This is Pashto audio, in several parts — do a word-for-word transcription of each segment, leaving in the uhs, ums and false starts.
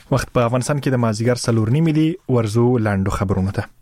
وخت په افغانستان کې د مازیګر څلور نیمې دي. ورزو لاندو خبرونه ته.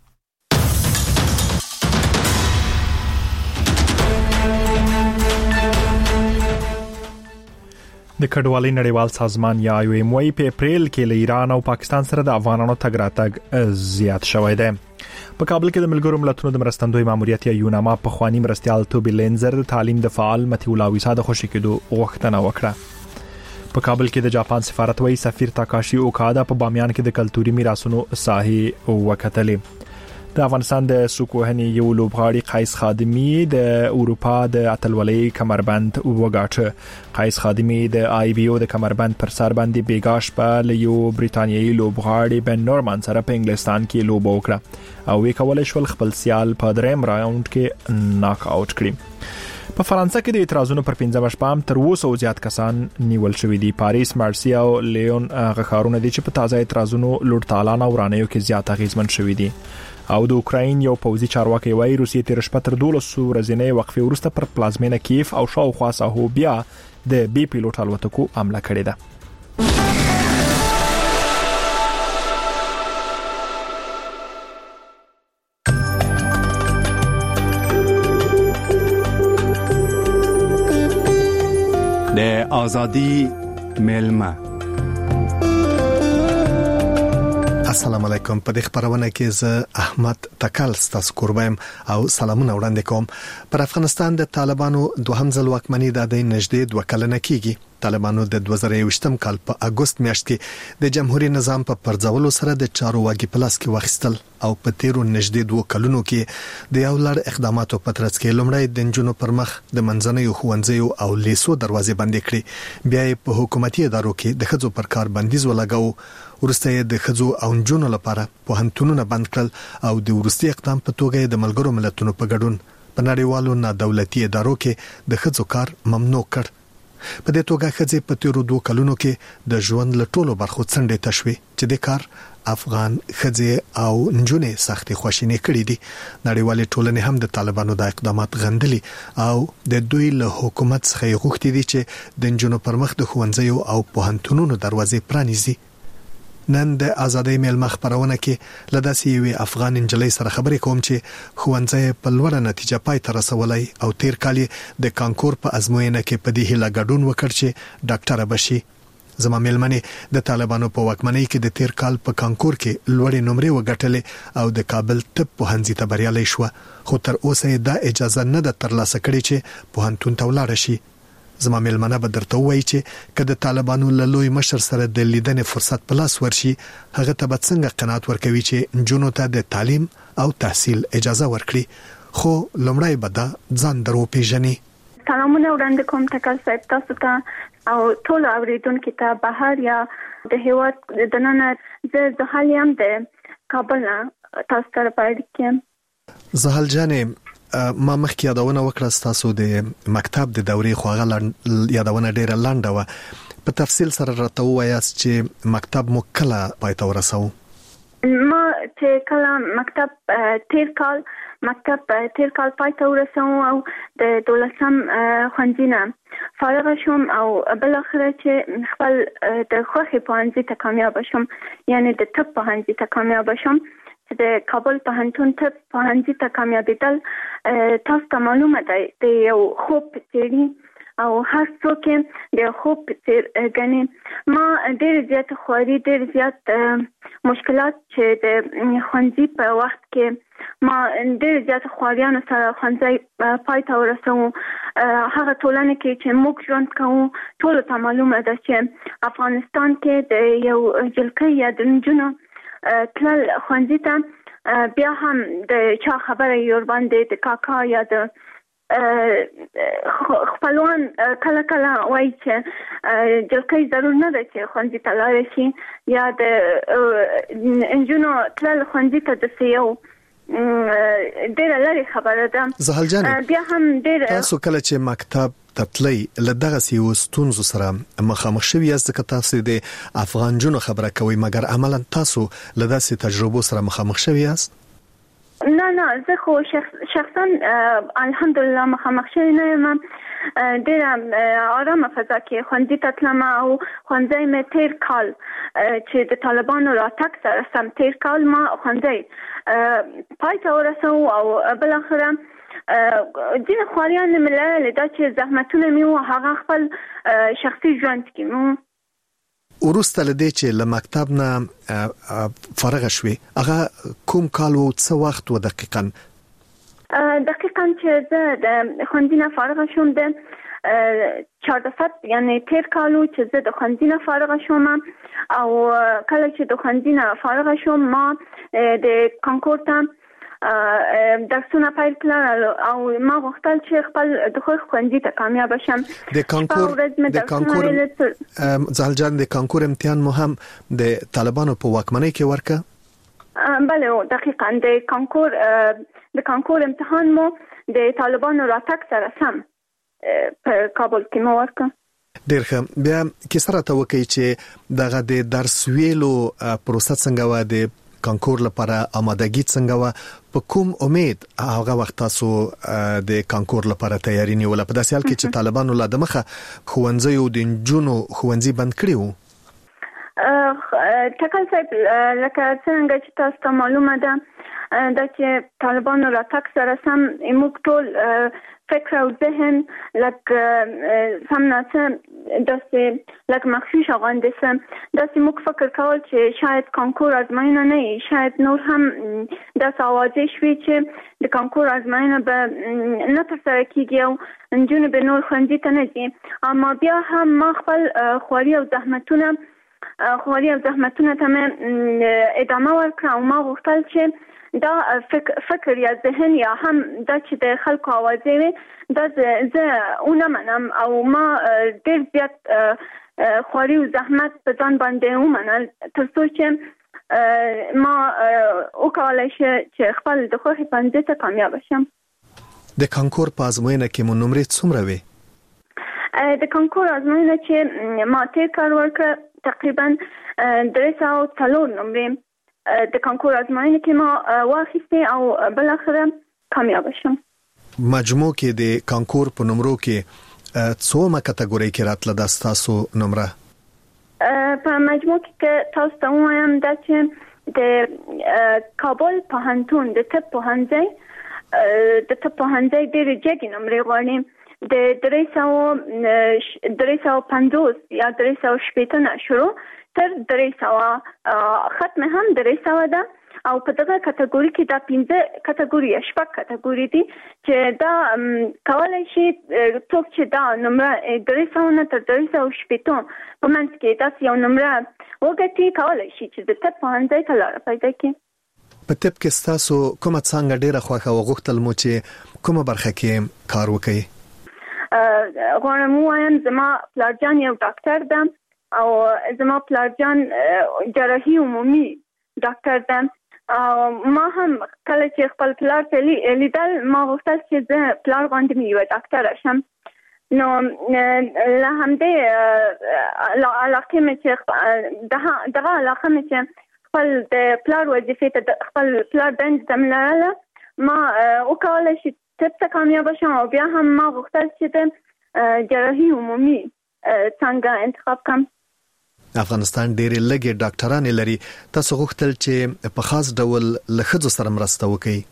د کډوالۍ نړیوال سازمان یا آی او ایم وايي په اپریل کې له ایران او پاکستان سره د افغانانو تګ راتګ زیات شوی دی. په کابل کې د ملګرو ملتونو د مرستندوی ماموریت یا یوناما په خواني مرستيال توبي لینزر د تعلیم د فعال متي ولاوي ساده خوشی کېدو غوښتنه وکړه. په کابل کې د جاپان سفارت وایي سفیر تاکاشي اوکادا په بامیان کې د کلتوري میراثونو ساحې وکتلې. د افغانستان د سوکوهني یو لوبغاړي قیس خادمي د اروپا د اتلولۍ کمربند وګاټه. قیس خادمي د آی بي او د کمربند پر سر باندې بیګاش په یو بریتانیایي لوبغاړي بن نورمان سره په انګلستان کې لوب وکړه او وی کولای شو خپل سیال په دریم راوند کې ناک آوټ کړي. په فرانسه کې د اعتراضونو پر پنځمه شپه هم تر اوسه زیات کسان نیول شوي دي. پاریس، مارسی او لیون غخارونه دي چې په تازه اعتراضونو لوټ تالان او رانیو کې زیات اغیزمن شوي دي. او د اوکراین یو پوځي چارواکي وایي روسیې تیر شپه تر دولس ورځې وقفې وروسته پر پلازمینه کیف او شاوخوا ساحو بیا د بي پیلوټ الوتکو حمله کړې ده. د ازادي ملما. السلام علیکم. په دې خبرونه کې زه احمد تکل ستاسو قربایم او سلامونه وړاندې کوم. پر افغانستان د طالبانو دوهم ځل واکمنۍ د دې نږدې دوه کلنه کېږي. طالبانو د دوه زره یوویشتم کال په اگست میاشت کې د جمهوریت نظام په پرځولو سره د چارو واګي پلاس کې واخیستل او په تیرو نږدې دوه کلونو کې د یو لړ اقداماتو په ترڅ کې لومړی د جنونو پر مخ د منځنیو ښوونځیو او لیسو دروازې بندې کړې. بیا یې په حکومتي ادارو کې د خځو پر کار بندیز ولګاو. ورسته د خځو او جنونو لپاره پوهنتونونه بند کړل او د ورستي اقدام په توګه د ملګرو ملتونو په ګډون په نړیوالو نه دولتي ادارو کې د خځو کار ممنوع کړ. په دې توګه خځې په تیرو دوه کلونو کې د ژوند له ټولو برخو څنډې تشوي چې د کار افغان خځې او نجونې سختي خوشینې کړې دي. نړیوالې ټولنې هم د طالبانو د اقدامات غندلي او د دوی له حکومت څخه غوښتي دي چې د نجونو پر مخ د ښوونځیو او پوهنتونونو دروازې پرانیزي. نن د ازادۍ ملمخ خبرونه کې لداسي یو افغان انجلۍ سره خبرې کوم چې ښوونځی په لوړه نتیجه پای ته رسولای او تیر کال د کانکور په ازموینه کې په دې هیله ګډون وکړ چې ډاکټر بشي. زما ملمنې د طالبانو په واکمنۍ کې د تیر کال په کانکور کې لوړې نمرې وګټلې او د کابل طب پوهنځي ته بریالي شو، خو تر اوسه دا اجازه نه ده ترلاسه کړې چې پوهنتون ته ولاړ شي. زما ملمنه به درته وایي چې کله د طالبانو له لوی مشر سره د لیدنې فرصت په لاس ورشي هغه ته به څنګه قناعت ورکوي چې جنونو ته د تعلیم او تحصیل اجازه ورکړي. خو لومړی به دا ځان درو پیژني. سلامونه وړاندې کوم تکل صاحب تاسو ته او ټول اوریدونکو ته بهر یا د هیواد د نن زه د حالیم د کابل تاسو ته پاتې زهل جانې ما مخکې یادونه وکړه تاسو د مکتب د دورې خواغه یادونه ډیره لنډه و. په تفصیل سره راته وایاست چې مکتب مو کله پای ته ورساو؟ ما چې کله مکتب تیر کال مکتب تیر کال پای ته ورساو او د دولسم ښوونځي فارغ شوم او بل اخر چې خپل د خوخي پوهنځي ته کامیاب شوم، یعنی د طب پوهنځي ته کامیاب شوم. د کابل پوهنتون طب پوهنځي ته کامیابیدل تاسو ته معلومه ده د یو خوب څېړي او هر څوک د خوب څېړ غني. ما ډېر زیات خواري ډېر زیات مشکلات چې د ښوونځي په وخت کې ما ډېر زیات خواریانو سره ښوونځي پای ته ورسوم. هغه ټولنه کې چې موږ ژوند کوو ټول ته معلومه ده چې افغانستان کې د یو جلکې یا د نجونو تلل ښوونځي ته بیا هم د چا خبره یور باندې د کاکا یا د خپلوان کله کله وایي چې جلکې ضرور نه ده چې ښوونځي ته لاړ شي یا د نجونو تلل ښوونځي ته د یو ډېره لري خبره ده. زهل جان بیا هم ډېر تاسو کله چې مکتب تطلی لدغه سیو ستونزو سره مخامخ شوی یاست که تاسو د افغان جنو خبره کوي مګر عملا تاسو لداسي تجربو سره مخامخ شوی یاست؟ نه نه زه خو شخص شخصا الحمدلله مخامخ شوی نه یم. ډېر آرامه فضا کې ښوونځي ته تلم او ښوونځی مې تیر کال چې د طالبانو راتګ سره سم تیر کال ما ښوونځی پای ته ورسو او بالاخره ځینې خواریان مې لرلې دا چې زحمتونه مې وو هغه خپل شخصي ژوند کې مو وروسته له دې چې له مکتب نه فارغه شوې هغه کوم کال و څه وخت و دقیقاً دقیقاً چې زه د ښوونځي نه فارغه شوم د چهارده فت یعنی تیر کال و چې زه د ښوونځي نه فارغه شوم او کله چې د ښوونځي نه فارغه شوم ما د کانکور ته درسونه پیل کړل او ما غوښتل چې خپل د خو ښوونځي ته کامیاب شم د کانکور د کانکور زالجان د کانکور امتحان مو هم د طالبانو په واکمنۍ کې ورکه بله دقیقاً د کانکور د کانکور امتحان مو د طالبانو راتګ سره سم په کابل کې مو ورکه ډېر ښه بیا کیسه راته وکړئ چې دغه د درس ویلو پروسه څنګه وه د کانکور لپاره آمادګي څنګه وه په کوم امید هغه وخت تاسو د کانکور لپاره تیاری نیوله په داسې حال کې چې طالبانو لا د مخه ښوونځي او د نجونو ښوونځي بند کړي وو ټاکل صاحب لکه څنګه چې تاسو ته معلومه ده دا چې طالبانو راتګ سره سم موږ ټول فکر او ذهن لکه سم ناسه داسې لکه مخفي شغانده سم داسې موږ فکر کول چې شاید کانکور ازموینه نه وي شاید نور هم داسې اوازې شوي چې د کانکور ازموینه به نه ترسره کیږي او نجونې به نور ښوونځي ته نه ځي اما بیا هم ما خپل خواري او زحمتونه خواري او زحمتونه ته مې ادامه ورکړه او ما غوښتل چې دا فکر, فکر یا ذهن یا هم دا چې د خلکو اوازې وي دا زه اونه منم او ما ډېر زیات خواري او زحمت په ځان باندې ومنل تر څو چې ما وکولای شم چې خپل د خوښې ښوونځي ته کامیاب شم د کانکور په ازموینه کې مو نمرې څومره وي د کانکور ازموینه چې ما تیر کال ورکړه تقریبا درې سوه څلور نمرې د کانکور ازموینه کې ما واخیستې او بل اخره کامیاب شم مجموع کې د کانکور په نمرو کې څومره کټګوري کې راتله د تاسو نمره په مجموع کې تاسو ته وایم دا چې د کابل پوهنتون د طب پوهنځي د طب پوهنځي ډېر جګې نمرې غواړي د درې سوه درې سوه پنځوس یا درې سوه شپېته نه شروع تر درې سوه ختم هم درې سوه ده او په دغه کټګوري کې دا پنځه کټګوري شپږ کټګوري دي چې دا کولای شي څوک چې دا نمره درې سوه نه تر درې سوه شپېته په منځ کې داسې یو نمره وګټي کولای شي چې د طب پوهنځي ته لاره پیدا کړي په طب کې ستاسو کومه څانګه ډېره خوښه او غوښتل مو چې کومه برخه کې کار وکړئ غواړم ووایم زما پلارجان یو ډاکټر ده او زما پلارجان جراحي عمومي ډاکټر ده ما هم کله چې خپل پلار ته لیدل ما غوښتل چې زه پلار غوندې مې یوه ډاکټره شم نو له همدې علاقې مې چې دغه علاقه مې چې خپل د پلار وظیفې ته خپل پلار دندې ته مې لرله ما وکولی شي طب ته کامیابه شم او بیا هم ما غوښتل چې د جراحي عمومي څنګه انتخاب کړم افغانستان ډېرې لږې ډاکټرانې لري تاسو غوښتل چې په خاص ډول له ښځو سره مرسته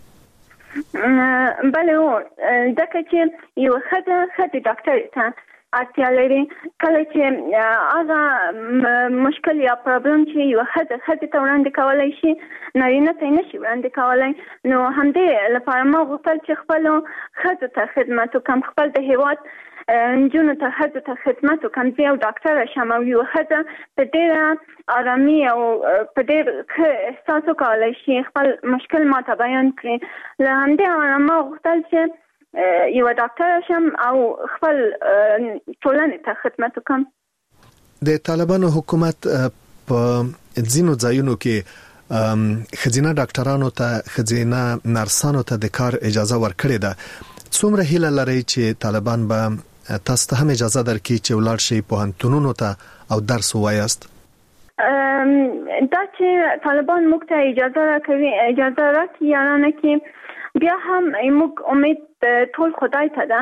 وکړئ بله هو ځکه چې یوه ښځه ښځې ډاکټرې ته اړتیا لري کله چې هغه مشکل یا پرابلم چې یوه ښځه ښځې ته وړاندې کولی شي نارینه ته یې نشي وړاندې کولی نو همدې لپاره ما غوښتل چې خپلو ښځو ته خدمت وکړم خپل د هېواد نجونو ته ښځو ته خدمت وکړم زه یو ډاکټره شم او یوه ښځه په ډېره ارامي او په ډېر ښه احساس وکولی شي خپل مشکل ماته بیان کړي له همدې امله ما غوښتل چې یوه ډاکټره شم او خپل ټولنې ته خدمت وکړم د طالبانو حکومت په ځینو ځایونو کې ښځینه ډاکټرانو ته ښځینه نرسانو ته د کار اجازه ورکړې ده څومره هیله لرئ چې طالبان به تاسو ته هم اجازه درکړي چې ولاړ شئ پوهنتونونو ته او درس ووایاست دا چې طالبان موږ ته اجازه راکوي اجازه راکړي یا نه کړي بیا هم موږ امید ټول خدای ته ده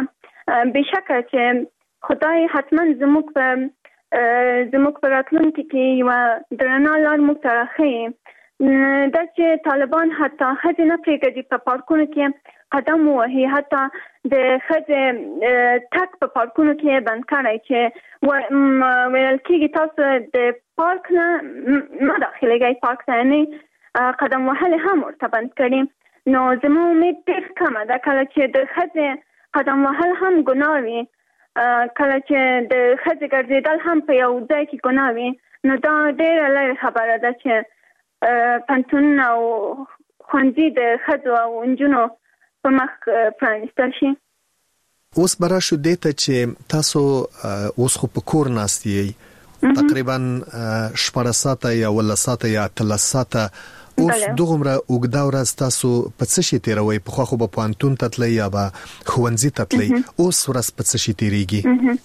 بشکه چې خدای حتما زموږ په زموږ په راتلونکي کې یو درنه لار موږ ته راښیي دا چې طالبان حتی ښځې نه پرېږدي په پارکونو کې قدم ووهي، حتی د ښځې تګ په پارکونو کې بند کړی چې ویل کېږي تاسو د پارک نه مه داخلېږئ پارک ته، یعنې قدم وهل هم ورته بند کړي. نو زما امید ډېر کمه ده کله چې د ښځې قدم وهل هم ګناه وي، کله چې د ښځې ګرځېدل هم په یو ځای کې ګناه وي، نو دا ډېره لرې خبره ده چې پوهنتونونه او ښوونځي د ښځو او نجونو په مخ پرانیستل شي. اوس به راشو دې ته چې تاسو اوس خو په کور ناست یې تقریبا شپږ ساعته یا اووه ساعته یا اتلس ساعته، اوس دغومره اوږده ورځ تاسو په څه شي تیروئ؟ پخوا خو به پوهنتون ته تلئ یا به ښوونځي ته تلئ، اوس ورځ په څه شي تیریږي؟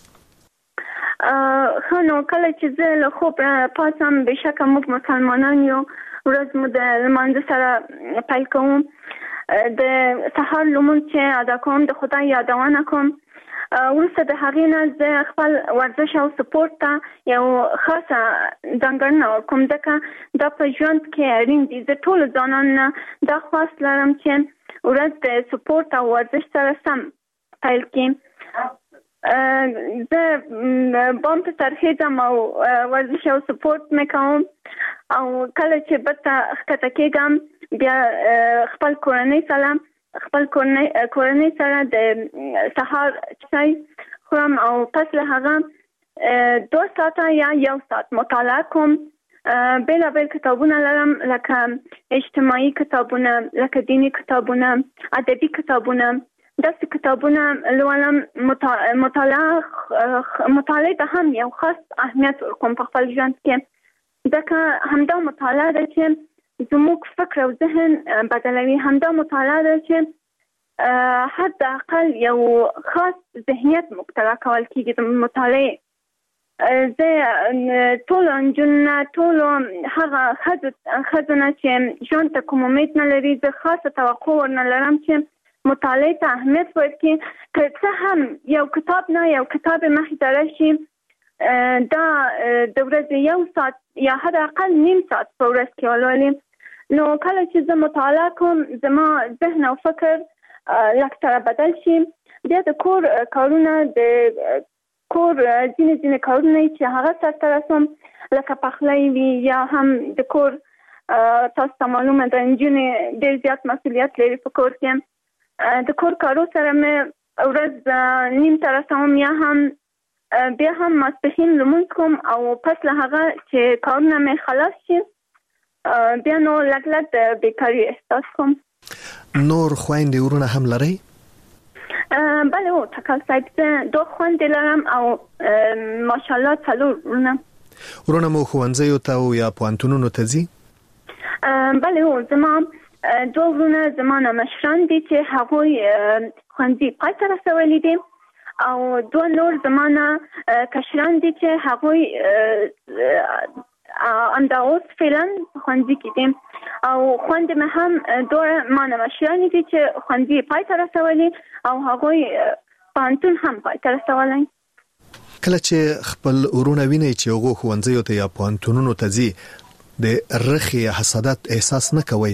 ښه نو کله چې زه له خوب پاڅم بېشکه موږ مسلمانان یو، ورځ مو د لمانځه سره پیل کوم، د سهار لمونځ چې ادا کوم د خدای یادونه کوم، وروسته د هغې نه زه خپل ورزش او سپورت ته یو خاصه ځانګړنه ورکوم، ځکه دا په ژوند کې اړین دي. زه ټولو ځوانانو نه دا خواست لرم چې ورځ د سپورت او ورزش سره سم پیل کړي. زه بام ته ترخیږم او ورزش او سپورت مې کوم، او کله چې بېرته ښکته کېږم بیا خپل کورنۍ سره خپل کورنۍ سره د سهار چای خورم، او پس له هغه دو ساعته یا یو ساعت مطالعه کوم. بېلابېل کتابونه لرم، لکه اجتماعي کتابونه، لکه دینی کتابونه، ادبي کتابونه، داسې کتابونه لولم. مطالعه مطالعه ته هم یو خاص اهمیت ورکوم په خپل ژوند کې، ځکه همدا مطالعه ده چې زموږ فکر او ذهن بدلوي، همدا مطالعه ده چې حد اقل یو خاص ذهنیت موږ ته راکول کېږي د مطالعې. زه ټولو نجونو ټولو هغه ښځو نه چې ژوند ته کوم امید نه لري، زه خاصه توقع ورنه لرم چې مطالعې ته اهمیت ورکړي، که څه هم یو کتاب نه یو کتاب مخې ته راشي، دا د ورځې یو ساعت یا حد اقل نیم ساعت په ورځ کې ولولي. نو کله چې زه مطالعه کوم زما ذهن او فکر لږ سره بدل شي، بیا د کور کارونه د کور ځینې ځینې کارونه چې هغه سرته رسوم، لکه پخلی وي یا هم د کور، تاسو ته معلومه ده نجونې ډېر زیات مسؤلیت لري په کور کې، د کور کارو سره مې ورځ نیم ته رسوم، یا هم بیا هم ماسپښین لمونځ کوم، او پس له هغه چې کارونه مې خلاص شي بیا نو لږ لږ د بیکاري احساس کوم. نور خویندې ورونه هم لرئ؟ بله او تکل صاحب، زه دو خویندې لرم او ماشاءالله څلور ورونه. ورونه مو ښوونځیو ته یا پوهنتونونو ته ځي؟ بله او زما دو ورونه زما نه مشران دي چې هغوی ښوونځي پای ته رسولي دي، او دو نور زما نه کشران دي چې هغوی همدا اوس فعلا ښوونځي کې دي، او خویندې مې هم دوه ما نه مشرانې دي چې ښوونځي پای ته رسولي، او هغوی پوهنتون هم پای ته رسولی. کله چې خپل ورونه وینئ چې هغوی ښوونځیو ته یا پوهنتونونو ته ځي، د رخې یا حسادت احساس نه کوئ؟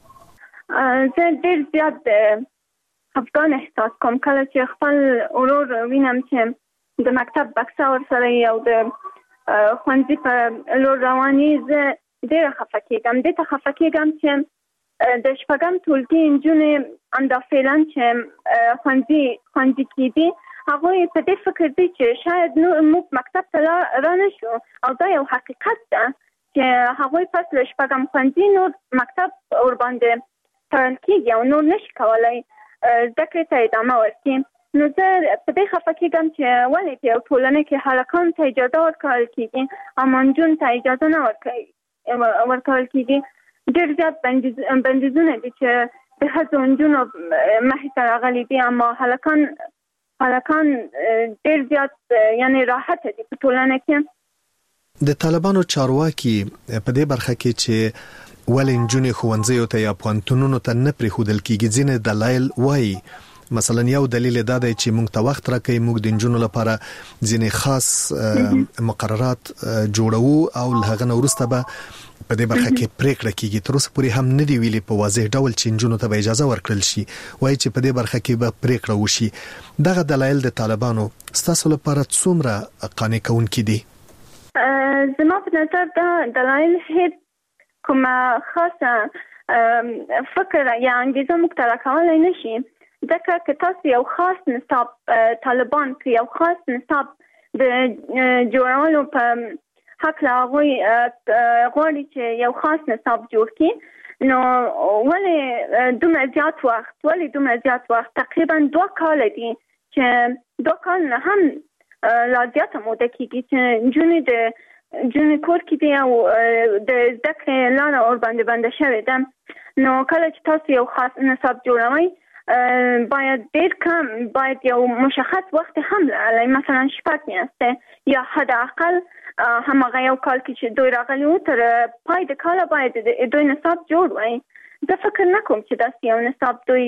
زه ډېر زیات د خفګان احساس کوم کله چې خپل ورور وینم چې د مکتب بکسه ورسره یې او د ښوونځي په لور رواني، زه ډېره خفه کېږم. دې ته خفه کېږم چې د شپږم ټولګي نجونې همدا فعلا چې ښوونځي ښوونځي کې دي، هغوی په دې فکر دي چې شاید نو موږ مکتب ته را نه شو، او دا یو حقیقت ده چې هغوی پس له شپږم ښوونځي نور مکتب ورباندې تړل کېږي او نور نشي کولی زده کړې ته ادامه ورکړي. نو زه په دې خفه کېږم چې ولې په یو ټولنه کې هلکانو ته اجازه ورکول کېږي او نجونو ته اجازه نه ورکول کېږي. ډېر زیات بندیزونه دي چې د ښځو نجونو مخې ته راغلي دي، اما هلکان هلکان ډېر زیات یعنې راحته دي په ټولنه کې. د طالبانو چارواکي په دې برخه کې چې ولې نجونې ښوونځیو ته یا پوهنتونونو ته نه پرېښودل کېږي ځینې دلایل وایي، مثلا یو دلیل دا دی چې موږ ته وخت راکړي، موږ د جنونو لپاره ځینې خاص مقررات جوړو او هغه نو وروسته به په دې برخه کې پریکړه کیږي. تر اوسه پورې هم نه دی ویلي په واضح ډول چې جنونو ته به اجازه ورکړل شي، وایي چې په دې برخه کې به پریکړه وشي. دغه دلایل د طالبانو ستاسو لپاره څومره قانع کوونکي دي؟ زما په نظر دا دلایل هیڅ کومه خاصه فکر یا انګیزه موږ ته راکولای نشي، ځکه که تاسو یو خاص نصاب طالبان کې یو خاص نصاب د جوړولو په حق لاغوي غواړي چې یو خاص نصاب جوړ کړي، نو ولې دومره زیات وخت ولې دومره زیات وخت تقریبا دوه کال دي چې دوه کال نه هم لا زیاته موده کېږي چې نجونې د نجونې کور کې دي او د زده کړې لاره اور باندې بنده شوې ده. نو کله چې تاسو یو خاص نصاب جوړوئ باید ډېر کم باید یو مشخص وخت هم لرئ، مثلا شپږ میاشتې یا حد اقل هماغه یو کال کې چې دوی راغلي وو تر پای د کاله باید دوی نصاب جوړ وای. زه فکر نه کوم چې داسې یو نصاب دوی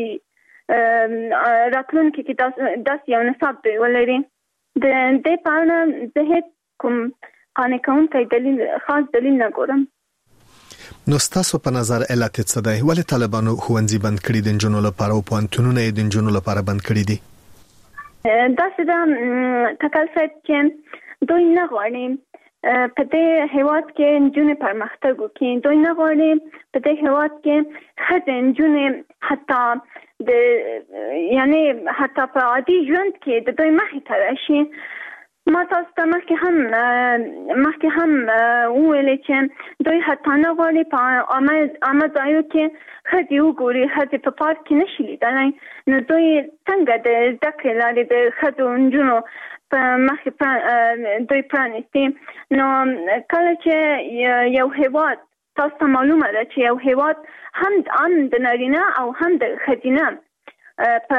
راتلونکي کې داسې یو نصاب دوی ولري. د دې په اړه زه هیڅ کوم قانع کوونکی دلیل خاص دلیل نه ګورم. نو ستاسو په نظر علت څه دی؟ ولې طالبانو ښوونځي بند کړي د نجونو لپاره او پوهنتونونه یې د نجونو لپاره بند کړي دي؟ داسې ده تکل صاحب چې دوی نه غواړي په دې هیواد کې نجونې پرمختګ وکړي، دوی نه غواړي په دې هیواد کې ښځې نجونې حتی د یعنی حتی په عادي ژوند کې د دوی مخې ته راشي. ما تاسو ته مخکې هم مخکې هم وویلې چې دوی حتی نه غواړي په عامه ځایو کې ښځې وګوري، ښځې په پارک کې نشي لیدلی. نو دوی څنګه د زده کړې لارې د ښځو نجونو په مخې دوی پرانیستي؟ نو کله چې یو هیواد تاسو ته معلومه ده چې یو هیواد هم هم د نارینه او هم د ښځینه په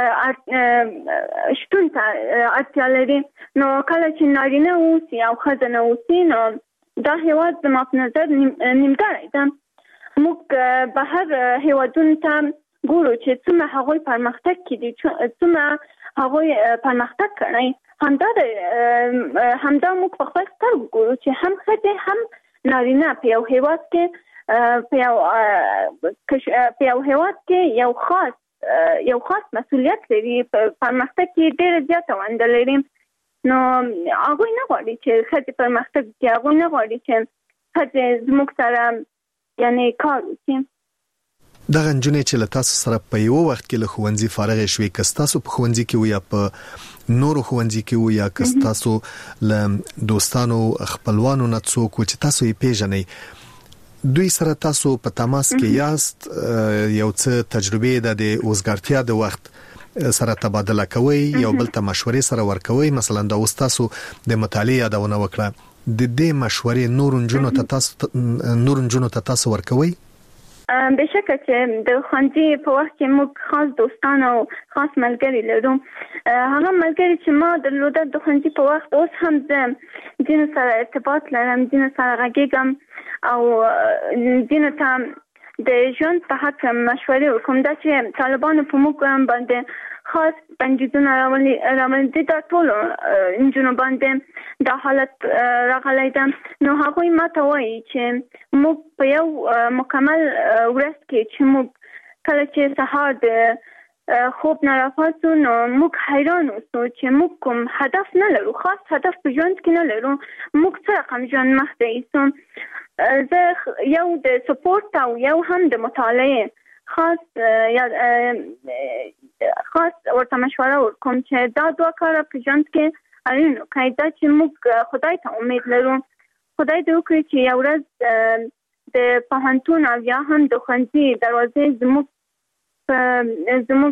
شتون ته اړتیا لري، نو کله چې نارینه اوسي او ښځه نه اوسي نو دا هیواد زما په نظر نیمګړی ده. موږ بهر هیوادونو ته ګورو چې څومره هغوی پرمختګ کړي، څومره هغوی پرمختګ کړی، همدا همدا موږ په خپل سترګو ګورو چې هم ښځې هم نارینه په یو هیواد کې په یو په یو هیواد کې یو خاص یو خاص مسؤلیت لري، پرمختګ کې ډېره زیاته ونډه لري. نو هغوی نه غواړي چې ښځې پرمختګ وکړي، هغوی نه غواړي چې ښځې زموږ سره یعنې کار وکړي. دغه نجونې چې له تاسو سره په یو وخت کې له ښوونځي فارغې شوې، که ستاسو په ښوونځي کې وو یا په نورو ښوونځي کې وو یا که ستاسو له دوستانو خپلوانو نه څوک و چې تاسو یې پیژنئ، دوی سره تاسو په تماس کې یاست، یو څه تجربه ده د اوسګارتیا د وخت سره تبادله کوي، یو بل ته مشورې سره ورکوي؟ مثلا دا اوس تاسو د مطالعې یادونه وکړه، د دې مشورې نور نجونو ته تاسو نور نجونو ته تاسو ورکوي؟ بشکه چې د ښوونځي په وخت کې موږ خاص دوستان او خاص ملګري لرو. هغه ملګري چې ما درلوده د ښوونځي په وخت اوس هم زه ځینو سره ارتباط لرم، ځینو سره غږیږم او ځینو ته د ژوند په حق مشورې ورکوم. دا چې طالبانو په موږ باندې خاص بندیزونه راولي راولي دا ټول نجونو باندې دا حالت راغلی ده. نو هغوی ماته وایي چې موږ په یو مکمل ورځ کې چې موږ کله چې سهار د خوب نه راپاڅو نو موږ حیران اوسو چې موږ کوم هدف نه لرو، خاص هدف په ژوند کې نه لرو، موږ څه رقم ژوند مخته ایسو. زه یو د سپورت او یو هم د مطالعې خاص یا خاص ورته مشوره ورکوم چې دا دوه کاره په ژوند کې اړین وکړئ. دا چې موږ خدای ته امید لرو، خدای دې وکړي چې یو ورځ د پوهنتون او یا هم د ښوونځي دروازې زموږ زموږ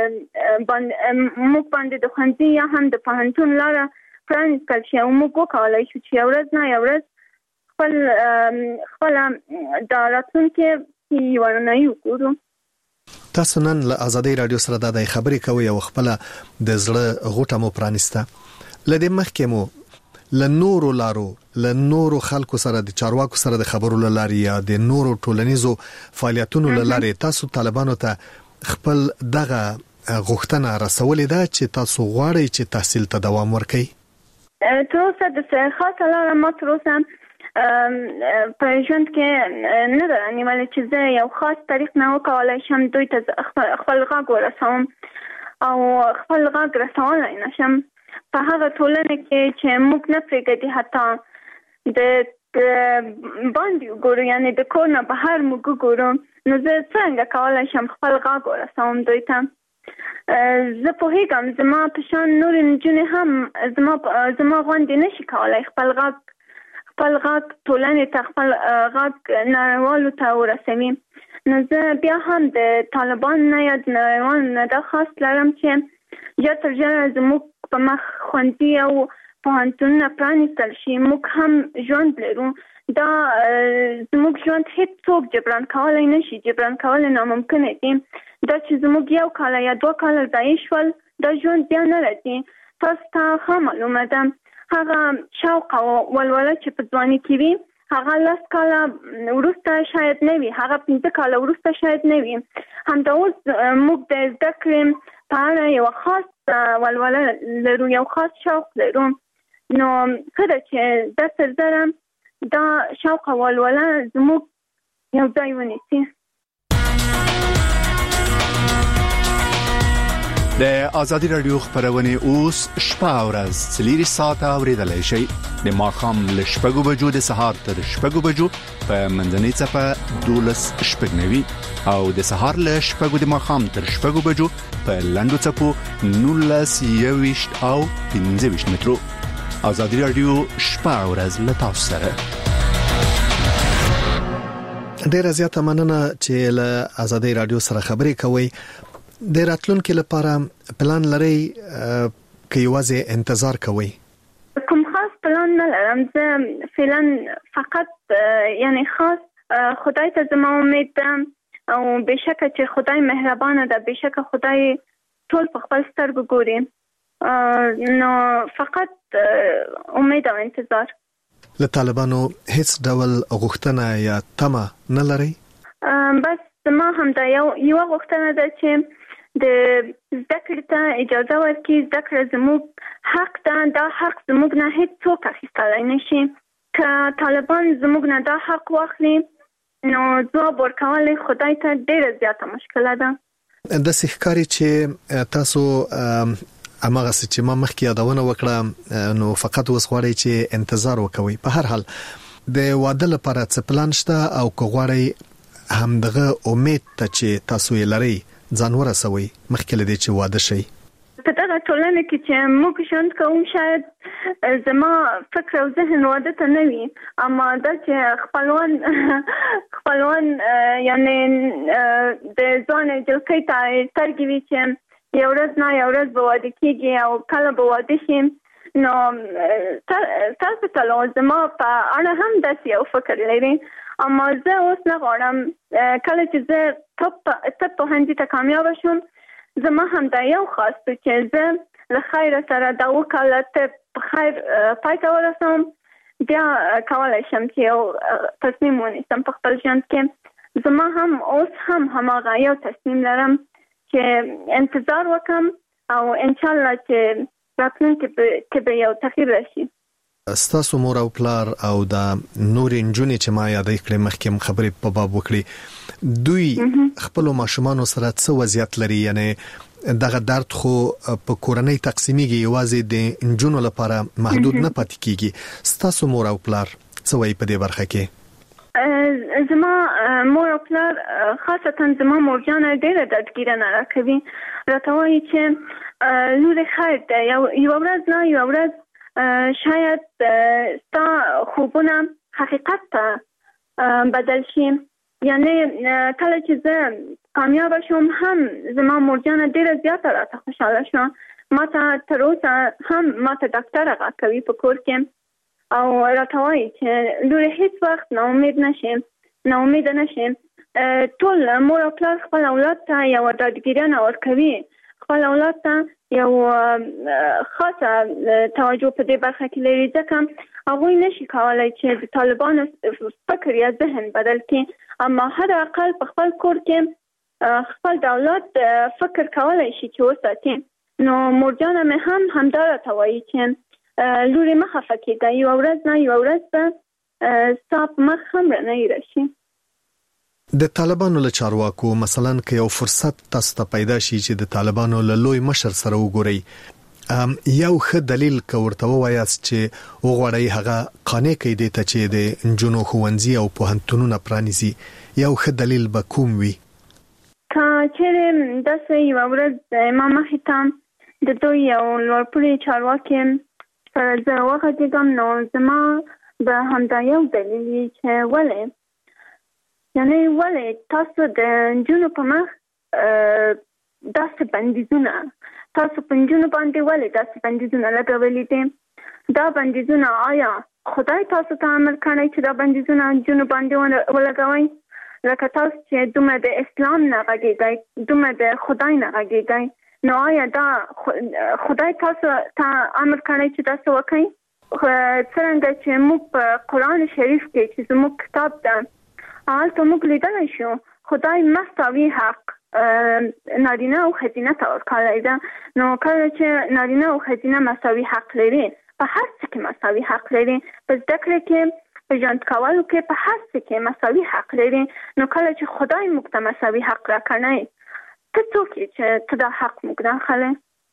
موږ باندې د ښوونځي یا هم د پوهنتون لاره پرانیستل شي او موږ وکولای شو چې یو ورځ نه یو ورځ خپل خپل د راتلونکي یوه رڼایي وګورو. تاسو نن له ازادۍ راډیو سره د خبرې کوي او خپل د زړه غوټه مو پرانیسته. لدې مخکې مو له نورو لارو له نورو خلکو سره د چارواکو سره د خبرو لاري یا د نورو ټولنیزو فعالیتونو لاري تاسو طالبانو ته خپل دغه غوښتنه رسولې ده چې تاسو غواړئ چې تحصیل ته دوام ورکړئ؟ تر اوسه د خاصه لاره ما تر اوسه په ژوند کې نه ده نیولې چې زه یو خاص طریق نه وکولای شم دوی ته خپل غږ ورسوم او خپل غږ رسولی نه شم په هغه ټولنه کې چې موږ نه پرېږدي حتی د باندې وګورو، یعنې د کور نه بهر موږ وګورو، نو زه څنګه کولی شم خپل غږ ورسوم دوی ته؟ زه پوهېږم زما په شان نورې نجونې هم زما زما غوندې نشي کولی خپل غږ خپل غږ ټولنې ته خپل غږ نړیوالو ته ورسوي. نو زه بیا هم د طالبان نه یا د نړیوالو نه دا خاص لرم چې ژر تر ژره زموږ په مخ ښوونځي او پوهنتونونه پرانیستل شي. موږ هم ژوند لرو، دا زموږ ژوند هیڅوک جبران کولی نشي، جبران کولی ناممکنه دي. دا چې زموږ یو کاله یا دوه کاله ضایع شول دا ژوند بیا نه راځي. تاسو ته ښه معلومه ده هغه شوق او ولوله چې په ځواني کې وي هغه لس کاله وروسته شاید نه وي، هغه پنځه کاله وروسته شاید نه وي. همدا اوس موږ د زده کړې په اړه یو خاص ولوله لرو، یو خاص شوق لرو. نو ښه ده چې دا تر زره دا شوق او ولوله زموږ یو ځای ونیسي. د آزادی رادیو خبرونه اوس شپه او ورځ څلور ساعته اوریدلای شئ. د ماښام له شپږو بجو د سهار تر شپږو بجو په منځنۍ څپه دولس شپږ نوي او د سهار له شپږو د ماښام تر شپږو بجو په لنډو څپو نولس یويشت او پنځه ویشت مترو. آزادی رادیو شپه او ورځ له تاسو سره. ډیره زیاته مننه چې له آزادی رادیو سره خبرې کوي. د راتلونکو لپاره پلان لري که یوازې انتظار کوي؟ کوم خاص پلان نه لرم. زه فعلا فقط یعنی خاص خدای ته زما امید ده او بشکه چې خدای مهربانه ده، بشکه خدای ټول په خپل سترګو ګوري. نو فقط امید او انتظار. له طالبانو هیڅ ډول غوښتنه یا تمه نه لري؟ بس زما هم دا یو یو غوښتنه ده چې د زده کړې ته اجازه ورکړي. زده کړه زموږ حق ده، دا حق زموږ نه هیڅوک اخیستلی نشي. که طالبان زموږ نه دا حق واخلي نو ځواب ورکول خدای ته ډیره زیاته مشکله ده. داسې ښکاري چې تاسو هماغه چې ما مخکې یادونه وکړه نو فقط اوس غواړئ چې انتظار وکوي. په هر حال د واده لپاره څه پلان شته او که غواړئ همدغه امید ته چې تاسو یې لرئ ځان ورسوي مخکې له دې چې واده شي؟ په دغه ټولنه کې چې موږ ژوند کوو شاید زما فکر او ذهن واده ته نه وي، اما دا چې خپلوان خپلوان یعنی د ځوان جلکۍ ته سترګې وي چې یو ورځ نه یو ورځ به واده کېږي او کله به واده شي. نو تاسو ته زما په اړه هم داسې یو فکر لري، اما زه اوس نه غواړم کله چې زه طب پوهنځي ته کامیابه شم زما هم دا یو خاص دی چې زه له خیره سره دا وکاله طب په خیر پای ته ورسوم، بیا کولی شم چې یو تصمیم ونیسم په خپل ژوند کې. زما هم اوس هم هماغه یو تصمیم لرم چې انتظار وکم او انشاءالله چې راتلونکي کې به یو تغییر راشي. ستاسو مور او پلار او دا نورې نجونې چې ما یادې کړې مخکې هم خبرې په باب وکړي، دوی خپلو ماشومانو سره څه وضعیت لري؟ یعنی دغه درد خو په کورنۍ تقسیمیږي، یوازې د نجونو لپاره محدود نه پاتې کیږي. ستاسو مور او پلار څه وایي په دې برخه کې؟ زما مور او پلار خاصتا زما مورجانه ډېره دردګیرنه راکوي، راته وایي چې لورې خیر ده، یوه ورځ نه یوه ورځ شاید ستا خوبونه حقیقت ته بدل شي. یعنی کله چې زه کامیابه شوم هم زما مورجانه ډېره زیاته راته خوشحاله شوه. ما ته تر اوسه هم ما ته ډاکټره غږ کوي په کور کې او راته وایي چې لورې هیڅ وخت ناامید نشې ناامیده نشې. ټول مور او پلار خپل اولاد ته یوه ډاډګیرنه ورکوي، خپل اولاد ته یو خاصه توجه په دې برخه کې لري، ځکه هغوی نشي کولی چې د طالبانو فکر یا ذهن بدل کړي، اما حد اقل په خپل کور کې خپل دولت فکر کولای شي چې وساتي. نو مورجانه مې هم همداره ته وایي چې لوري مخه فکېده یو ورځ نه یو ورځ به ستا په مخ هم رانه راشي. د طالبانو له چارواکو مثلا که یو فرصت تاسو ته پیدا شي چې د طالبانو له لوی مشر سره وګورئ، یو ښه دلیل که ورته ووایاست چې وغواړئ هغه قانع کړئ دې ته چې د نجونو ښوونځي او پوهنتونونه پرانیزي، یو ښه دلیل به کوم وي؟ که چیرې داسې یوه ورځ ما مخې ته د دوی یو لوړپوړي چارواکي سره زه وغږېږم، نو زما به همدا یو دلیل وي چې ولې یعنی ولې تاسو د نجونو په مخ داسې بندیزونه تاسو په نجونو باندې ولې داسې بندیزونه لګولي دي؟ دا بندیزونه آیا خدای تاسو ته امر کړی چې دا بندیزونه نجونو باندې ولګوئ؟ لکه تاسو چې دومره د اسلام نه غږېږئ، دومره د خدای نه غږېږئ، نو آیا دا خدای تاسو ته امر کړی چې تاسو وکړئ؟ څرنګه چې موږ په قرآن شریف کې چې زموږ کتاب ده هلته موږ لیدلی شو خدای مساوي حق نارینه او ښځینه ته ورکړی ده. نو کله چې نارینه او ښځینه مساوي حق لري، په هر څه کې مساوي حق لري، په زده کړې کې، په ژوند کولو کې، په هر څه کې مساوي حق لري، نو کله چې خدای موږ ته مساوي حق راکړی، ته څوک یې چې ته دا حق موږ راخلی؟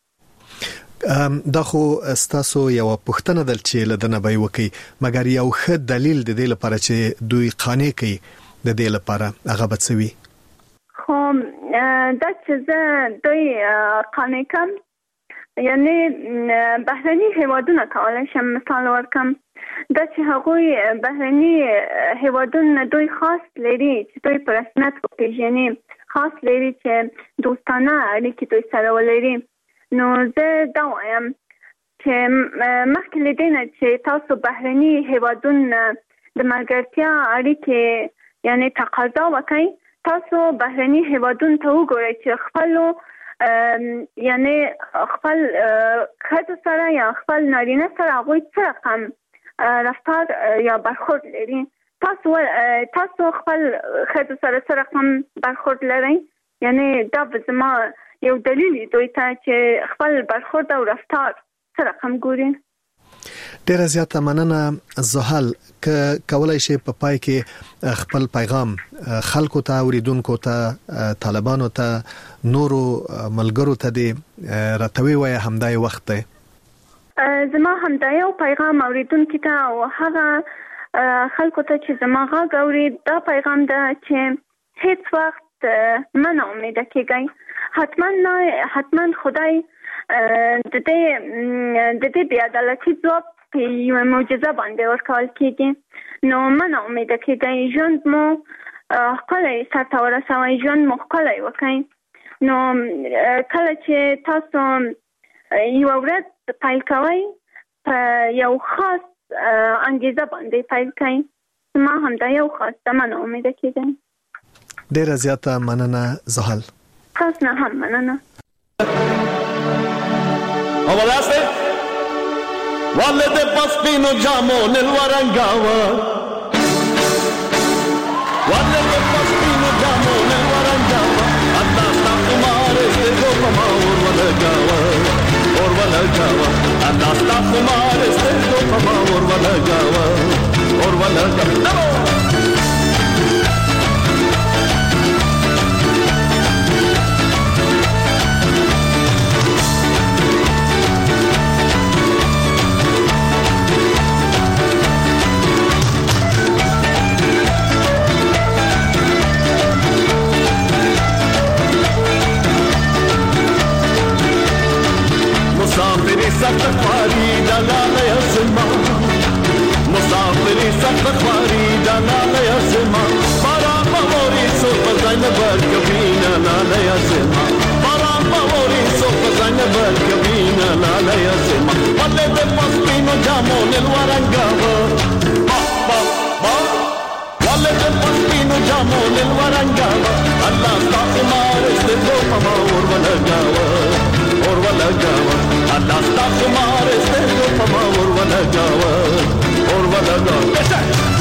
دا خو ستاسو یو پوښتنه ده چې له دنه به وکي، مګر یو ښه دلیل د دې لپاره چې دوی قانع کوي د دې لپاره هغه به څه وي؟ خو دا چې زه دوی قانع کم، یعنی بهرني هیوادونه کولی شم مثال ورکم، دا چې هغوی بهرني هیوادونه دوی خاص لري چې دوی په رسمیت وپېژني، خاص لري چې دوستانه اړیکې دوی سره ولري. نو زه دا وایم چې مخکې له دې نه چې تاسو بهرني هیوادونه د ملګرتیا اړیکې یعنې تقاضا وکړئ، تاسو بهرني هیوادونو ته وګورئ چې خپلو یعنې خپل ښځو سره یا خپل نارینه سره هغوی څه رقم رفتار یا برخورد لري. تاسو تاسو خپل ښځو سره څه رقم برخورد لرئ؟ یعنې دا به زما یو دلیل دوی ته چې خپل برخورد او رفتار څه رقم ګوري. ډیره زیاته مننه زحل، که کولای شي په پای کې خپل پیغام خلکو ته، اوریدونکو ته، طالبانو ته، نورو ملګرو ته دې راتوي وای همدای وخت دی. زما همدای یو پیغام اوریدونکو ته او هغه خلکو ته چې زما غږ اوري، دا پیغام ده چې هیڅ وخت مه ناامیده کېږئ. حتما نه حتما خدای د دې د دې بې عدالتي ځواب په یوه معجزه باندې ورکول کېږي. نو مه ناامیده کېږئ، ژوند مو ښکلی سرته ورسوئ، ژوند مو ښکلی وکړئ. نو کله چې تاسو یوه ورځ پیل کوئ، په یو خاص انګیزه باندې پیل کړئ. ما همدا یو خاص ده، مه ناامیده کېږئ. ډیره زیاته مننه زحل. تاسو نه هم مننه. Avalaste Valle de paspino giamo nel warangava Valle de paspino giamo nel warangava Adda sta kumare ste goma ma urvala gava Urvala gava Adda sta kumare ste goma ma urvala gava Urvala gava مسافری سخت خواری دلال یزما مسافری سخت خواری دلال یزما بارا باوری سو پزاین بر کبینا لال یزما بارا باوری سو پزاین بر کبینا لال یزما وله de paspino giamo nel warangava ba ba ba وله de paspino giamo nel warangava Allah sta kumare ste goma ma urvala gava urvala gava Allah sta kumare ste goma ma urvala gava urvala gava